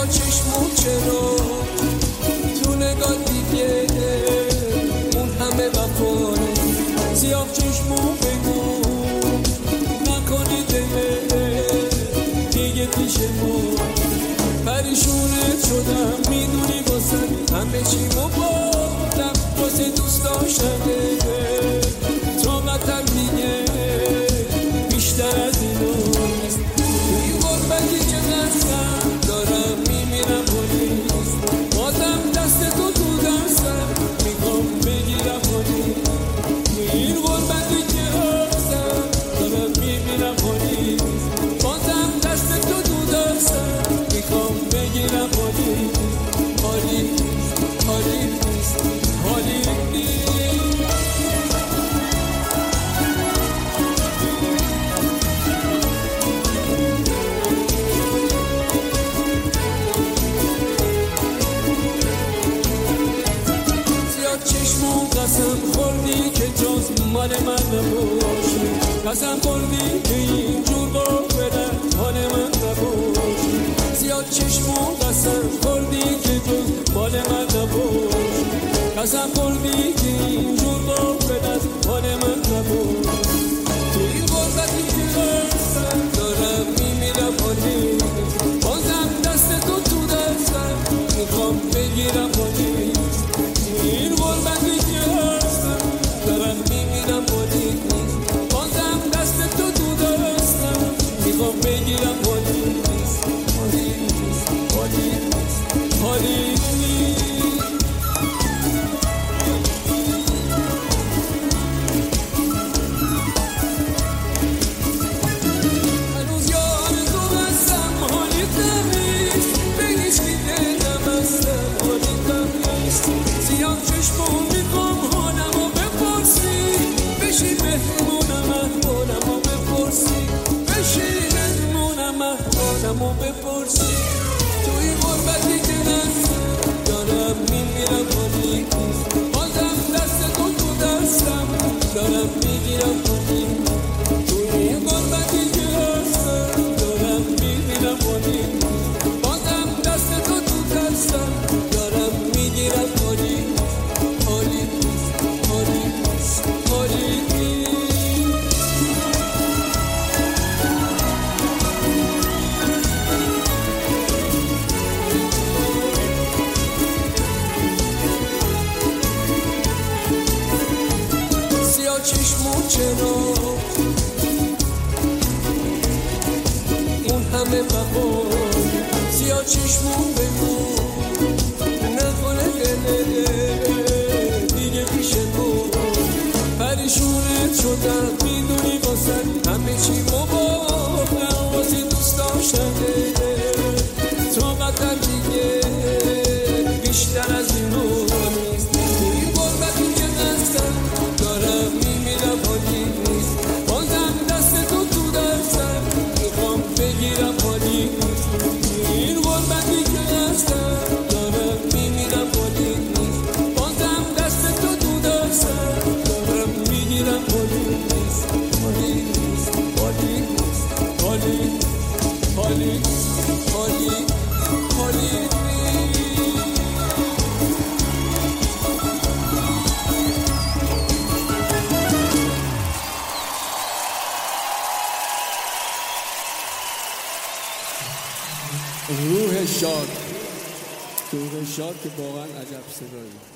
سیاه چشمون چرا تو نگاه دیگه اون همه وفاره، سیاه چشمون بگو نکنی دله دیگه پیش ما، پریشونت شدم میدونی واسه همه چی مبادم واسه دوست داشتنه، طاقتم دیگه بیشتر از اینو نیست، توی غربتی که دستم دارم میمیرم و نیست، بازم دست تو تو دستم میخوام بگیرم و نیست، توی غربتی که هستم دارم میمیرم و نیست، بازم دست تو تو دستم میخوام بگیرم و نیست، حالی نیست حالی نیست حالی نیست. چشمون قسم خوردی که جز مال من نباشی، قسم خوردی که اینجور با بدن حال من نباشی، زیاد چشمون قسم خوردی که جز مال من نباشی، قسم خوردی که اینجور با بدن حال من نباشی، تو این غربتی که هستم دارم میمیرم حالی، بازم دست تو تو دستم میخوام بگیرم حالی، این غربتی که هستم دارم میمیرم حالی نیست، بازم دست تو تو دستم میخوام بگیرم حالی نیست، حالی نیست حالی نیست حالی نیست. هنوز یار تو هستم حالی نیست، بگیش که دلم هستم حالی نیست، سیاه چشمون میخوام حالمو بپرسی، بشی مهمونم احوالمو بپرسی، بشی مهمونم احوالمو بپرسی، توی غربتی که هستم دارم میمیرم حالی نیست، بازم دست تو تو دستم دارم میگیرم حالی نیست، توی غربتی که هستم دارم میمیرم حالی نیست، بازم دست تو تو دستم دارم میگیرم حالی نیست، حالی نیست حالی نیست حالی نیست. سیاه چشمون چرا اون همه وفای، سیاه چشمون بگو نکنه دله دیگه پیش ما، پریشونت شدم میدونی واسه همه چی مبادم واسه دوست داشتنه، طاقتم دیگه بیشتر از اینو نیست، توی غربتی که هستم دارم میمیرم حالی نیست، بازم دست تو تو دستم میخوام بگیرم حالی نیست، این غربتی که هستم دارم میمیرم حالی نیست، بازم دست تو تو دستم دارم میگیرم حالی نیست، حالی نیست حالی نیست حالی حالی حالی حالی نیست. روح شاد که واقعا عجب صدایی.